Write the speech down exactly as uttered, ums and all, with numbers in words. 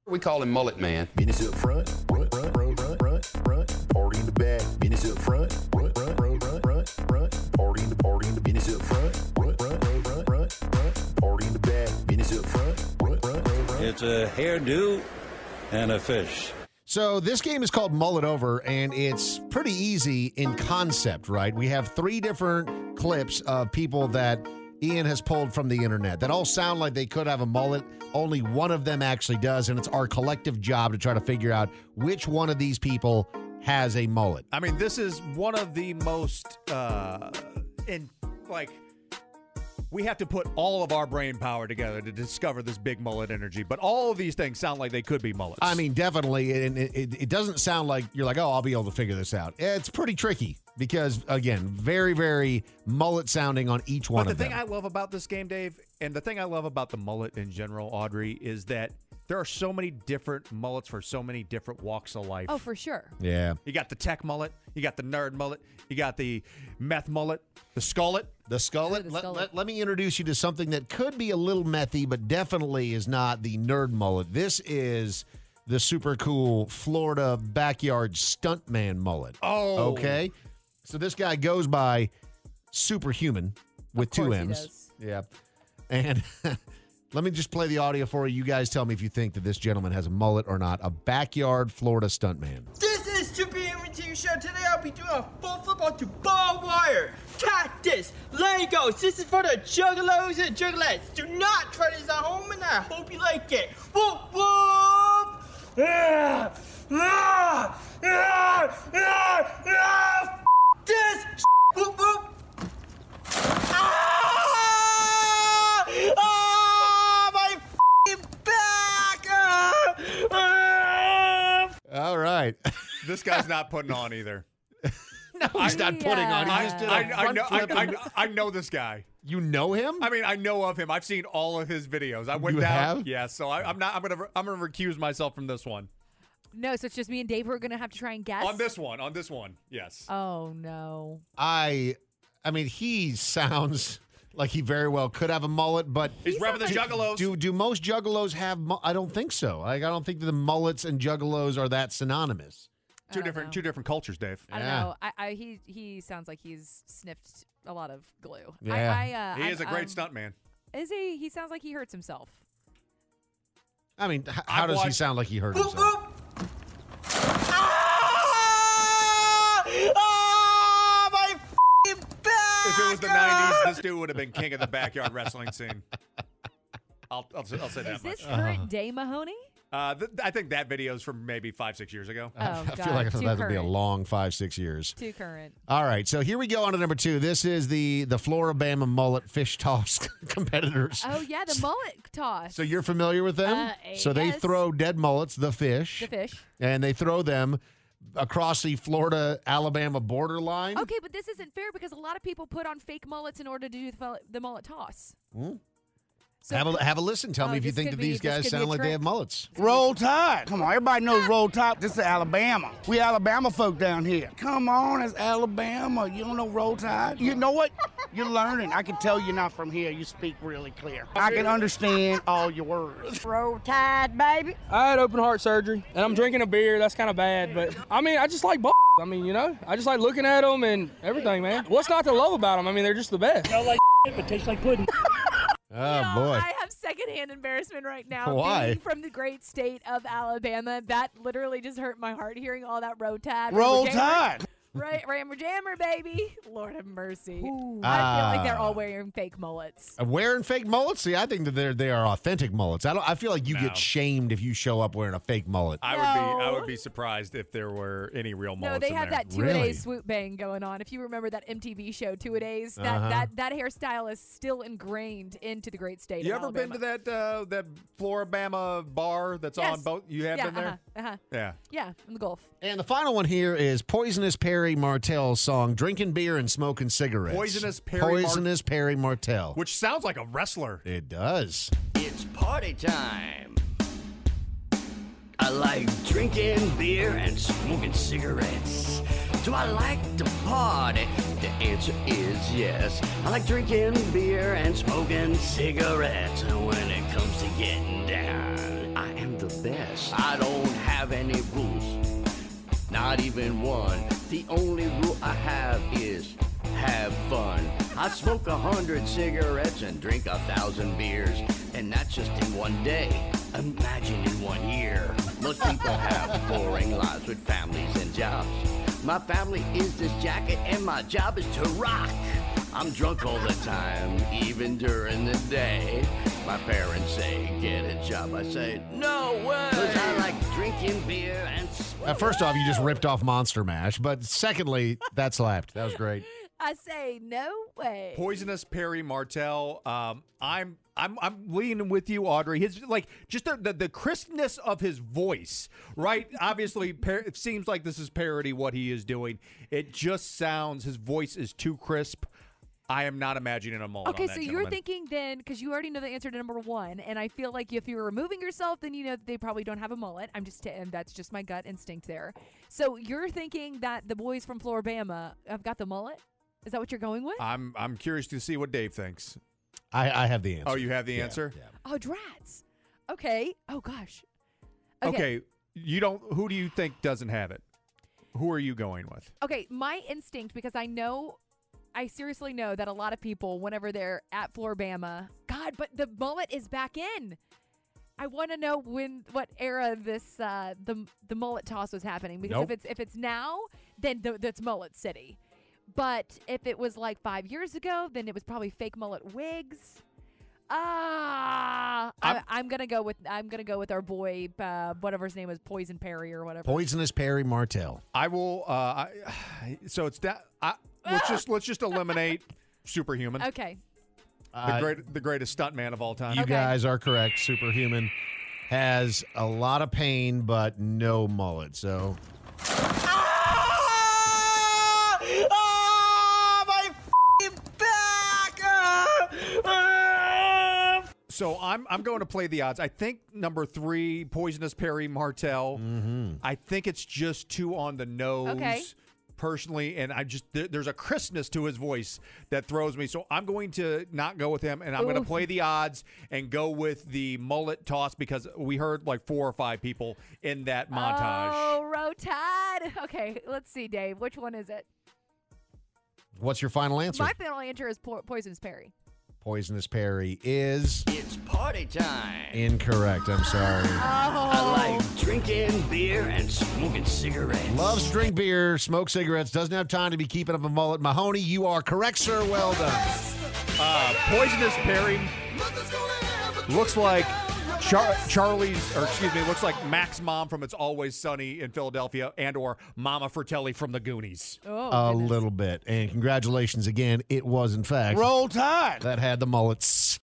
We call him Mullet Man. Business up front, front, front, front, front, front, front, party in the back. Business up front, front, front, front, front, front, front, party in the party in the business up front, front, front, front, front, front, front, party in the back. Business up front, front, front, front, front. It's a hairdo and a fish. So this game is called Mullet Over, and it's pretty easy in concept, right? We have three different clips of people that Ian has pulled from the internet that all sound like they could have a mullet. Only one of them actually does, and it's our collective job to try to figure out which one of these people has a mullet. I mean, this is one of the most, uh, in like, we have to put all of our brain power together to discover this big mullet energy. But all of these things sound like they could be mullets. I mean, definitely, and it, it, it doesn't sound like you're like, oh, I'll be able to figure this out. It's pretty tricky because, again, very, very mullet sounding on each one but of the them. thing I love about this game, Dave, and the thing I love about the mullet in general, Audrey, is that there are so many different mullets for so many different walks of life. Oh, for sure. Yeah. You got the tech mullet. You got the nerd mullet. You got the meth mullet. The skullet. The skullet. the Let, skullet. let, let me introduce you to something that could be a little methy, but definitely is not the nerd mullet. This is the super cool Florida backyard stuntman mullet. Oh. Okay. So this guy goes by Superhuman with Of two course he M's. does. Yeah. And let me just play the audio for you. You guys tell me if you think that this gentleman has a mullet or not. A backyard Florida stuntman. This is Super Human T V Show. Today I'll be doing a full flip onto barbed wire, cactus, Legos. This is for the juggalos and juggalettes. Do not try this at home, and I hope you like it. Whoop whoop! Ah, ah, ah, ah, ah, f- this! Whoop whoop! Ah! Ah! My f***ing back! Ah! Ah! All right. This guy's not putting on either. No, he's not putting on. He I, just did a I, I, front know, I, flip I, and- I know this guy. You know him? I mean, I know of him. I've seen all of his videos. I went You down. have? Yeah, so I, I'm not. I'm gonna. I'm gonna recuse myself from this one. No, so it's just me and Dave who are going to have to try and guess? On this one. On this one. Yes. Oh, no. I, I mean, he sounds like he very well could have a mullet, but He's repping the juggalos. do do most juggalos have? mu- I don't think so. Like, I don't think that the mullets and juggalos are that synonymous. two don't different. know. Two different cultures, Dave. I don't Yeah. know. I, I he he sounds like he's sniffed a lot of glue. Yeah. I, I, uh, He I, is a great um, stunt man. Is he? He sounds like he hurts himself. I mean, h- how I've does he watched- sound like he hurt Whoop himself? whoop! Ah! Ah! My f***ing back! If it was the nineties, this dude would have been king of the backyard wrestling scene. I'll, I'll, I'll say that Is this much. current day Mahoney? Uh, th- I think that video is from maybe five, six years ago. Oh, I God. feel like Too that would be a current. long five, six years. Too current. All right, so here we go on to number two. This is the the Floribama mullet fish toss competitors. Oh, yeah, the mullet toss. So you're familiar with them? Uh, so they yes. throw dead mullets, the fish, The fish. and they throw them across the Florida-Alabama borderline. Okay, but this isn't fair because a lot of people put on fake mullets in order to do the, fel- the mullet toss. Hmm? So have a have a listen. Tell Oh, me if you this think could that be- these this guys could be sound a like they trick. have mullets. Roll Tide. Come on, everybody knows Roll Tide. This is Alabama. We Alabama folk down here. Come on, it's Alabama. You don't know Roll Tide? You know what? You're learning. I can tell you're not from here. You speak really clear. I can understand all your words. Roll Tide, baby. I had open heart surgery, and I'm drinking a beer. That's kind of bad, but I mean, I just like b- I mean, you know, I just like looking at them and everything, man. What's not to love about them? I mean, they're just the best. Smell like but tastes like pudding. Oh, No, boy. I have secondhand embarrassment right now. Why? Being from the great state of Alabama, that literally just hurt my heart hearing all that road tide. Roll Rammer Jammer. Tide. Right, Rammer Jammer, baby. Lord have mercy. I feel Ah. like they're all wearing fake mullets. Uh, Wearing fake mullets? See, I think that they're they are authentic mullets. I don't. I feel like you No. get shamed if you show up wearing a fake mullet. I would be. I No. would be surprised if there were any real mullets No, they in have there. that two a Really? days swoop bang going on. If you remember that M T V show Two a Days, that, Uh-huh. that that hairstyle is still ingrained into the great state You of ever been Alabama. to that uh, that Floribama bar that's Yes. on both? You have yeah, been there. Uh-huh, uh-huh. Yeah. Yeah, in the Gulf. And the final one here is Poisonous Perry Martell's song "Drinking Beer and Smoking Cigarettes." Poisonous Perry Mar- Poisonous Perry Martell. Which sounds like a wrestler. It does. It's party time. I like drinking beer and smoking cigarettes. Do I like to party? The answer is yes. I like drinking beer and smoking cigarettes. And when it comes to getting down, I am the the best. I don't have any rules, not even one. The only rule I have is have fun. I smoke a hundred cigarettes and drink a thousand beers, and that's just in one day. Imagine in one year. Most people have boring lives with families and jobs. My family is this jacket, and my job is to rock. I'm drunk all the time, even during the day. My parents say, get a job. I say, no way. Cause I like drinking beer and Uh, first off, you just ripped off Monster Mash, but secondly, that slapped. That was great. I say no way. Poisonous Perry Martell. Um, I'm I'm I'm leaning with you, Audrey. His like just the the, the crispness of his voice, right? Obviously, par- it seems like this is parody what he is doing. It just sounds his voice is too crisp. I am not imagining a mullet. Okay, on that so you're gentleman. thinking then, because you already know the answer to number one, and I feel like if you're removing yourself, then you know that they probably don't have a mullet. I'm just, and that's just my gut instinct there. So you're thinking that the boys from Floribama have got the mullet? Is that what you're going with? I'm I'm curious to see what Dave thinks. I, I have the answer. Oh, you have the Yeah, answer? yeah. Oh, drats. Okay. Oh gosh. Okay. You don't. Who do you think doesn't have it? Who are you going with? Okay, my instinct, because I know, I seriously know that a lot of people, whenever they're at Floribama, God, but the mullet is back in. I want to know when, what era this uh, the the mullet toss was happening, because Nope. if it's if it's now, then th- that's Mullet City. But if it was like five years ago, then it was probably fake mullet wigs. Ah, I'm- I, I'm gonna go with I'm gonna go with our boy, uh, whatever his name was, Poison Perry or whatever. Poisonous Perry Martell. I will. Uh, I, so it's that. I, let's just let's just eliminate Superhuman, Okay. the Uh, great the greatest stuntman of all time. You Okay. guys are correct. Superhuman has a lot of pain, but no mullet. So Ah! Ah! My f***ing back! Ah! Ah! So I'm I'm going to play the odds. I think number three, Poisonous Perry Martell. I think it's just too on the nose. Okay. Personally, and I just there, there's a crispness to his voice that throws me. So I'm going to not go with him, and I'm going to Oof. play the odds and go with the mullet toss because we heard like four or five people in that montage. Oh, row tide. Okay, let's see, Dave. Which one is it? what's your final answer? My final answer is po- Poisonous Perry. Poisonous Perry is It's party time. incorrect. I'm sorry. I Oh. like drinking beer and smoking cigarettes. Loves drink beer, smoke cigarettes, doesn't have time to be keeping up a mullet. Mahoney, you are correct, sir. Well done. Uh, Poisonous Perry looks like Char- Charlie's, or excuse me, looks like Mac's mom from It's Always Sunny in Philadelphia, and or Mama Fratelli from the Goonies. Oh, A goodness. little bit. And congratulations again. It was, in fact, Roll Tide. that had the mullets.